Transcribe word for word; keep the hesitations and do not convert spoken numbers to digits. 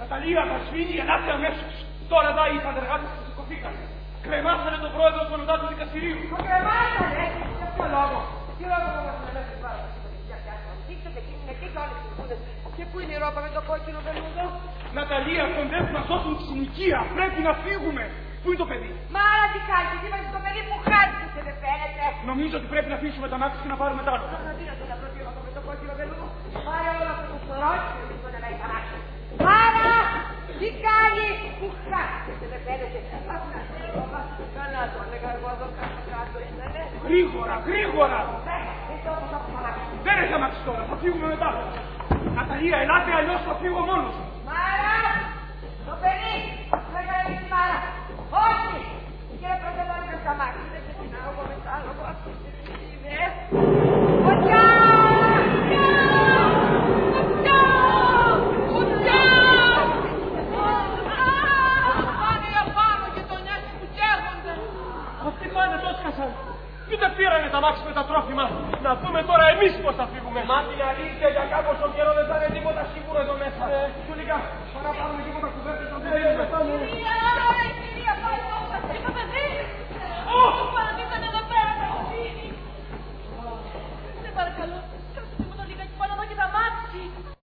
Ναταλία, Βασίλη, ελάτε αμέσως. Τώρα εδώ οι κατεργάτες σας σηκωθήκαν. Κρεμάσανε τον πρόεδρο του Ανωτάτου Δικαστηρίου. Το κρεμάσανε! Για ποιο λόγο? Τι λόγο που μας αναλέξει πάρα πολύ σημαντική αυτιά. Δείξτε εκείνη με τι και όλες τις κούδες. Και πού είναι η ρόπα με το κόκκινο βελούδο? Ναταλία, κοντεύουν να σώσουν τη συνοικία. Πρέπει να φύγουμε. Πού είναι το παιδί? Μα άρα τι κάνεις, τι είπατε το παιδί που χάρισε, δεν φαίνεται. Νομίζω ότι πρέπει να αφήσουμε τα μάτια και να πάρουμε τα άλλα. Θα δίνετε να προτείνω με το κόκκινο βελούδο. Πάρε όλα αυτά το σωράκι και δεν μπορεί να έχει παράξει. Μάρα! Τι κάνεις που χάρισε, δεν φαίνεται. Καλά το έλεγα εγώ εδώ κάτω κάτω ήτανε. Γρήγορα, γρήγορα! Είσαι όπως θα παράξει. Δεν έχει αμάξι τώρα, θα φύγουμε μετά. Ναταλία, ελάτε, αλλιώς θα φύγω μόνος. Μάρα! Το παιδί! Δεν κάνει τη Μάρα! Όχι! Κύριε Πρωτελόνι με τα μάτια. Δεν ξεκινάω εγώ μετά, εγώ αυτή τη στιγμή. Φωτιά! Φωτιά! Φωτιά! Πάνε για πάνω και τον νιάκι που καίγονται. Αυτοί πάνε τόσο κασάν. Τι δεν πήρανε τα μάξι με τα τρόφιμα. Να δούμε τώρα εμείς πώς θα φύγουμε. Μα την αλήθεια για κάποιο καιρό δεν θα είναι τίποτα